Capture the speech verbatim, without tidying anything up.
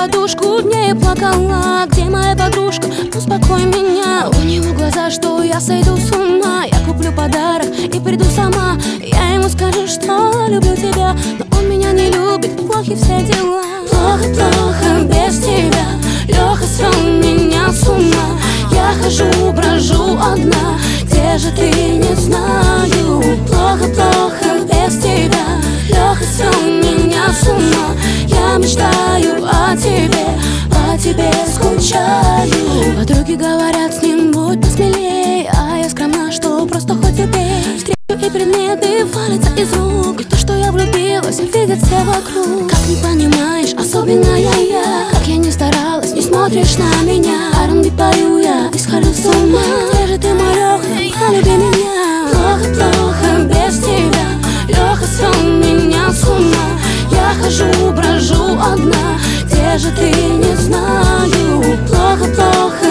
подушку, дней я плакала. Где моя подружка? Успокой меня. У него глаза, что я сойду с ума. Я куплю подарок и приду сама. Я ему скажу, что люблю тебя, но он меня не любит, плохи все дела. Плохо, плохо без тебя, Леха свел меня с ума. Я хожу, брожу одна, где же ты, не знаю. Плохо, плохо без тебя, Леха свел меня с ума. Я мечтаю о тебе, по тебе скучаю. Подруги говорят, с ним будь посмелее, а я скромна, что просто хоть убей. Встречу и предметы валятся из рук, и то, что я влюбилась, видят все вокруг. Как не понимаешь, особенно я, я. Как я не старалась, не смотришь на меня. ар энд би пою я и схожу с ума. Где же ты, мой Леха, полюби меня. Плохо, плохо без тебя, Леха свел меня с ума. Я хожу, брожу одна, где же ты, не знаю. Плохо, плохо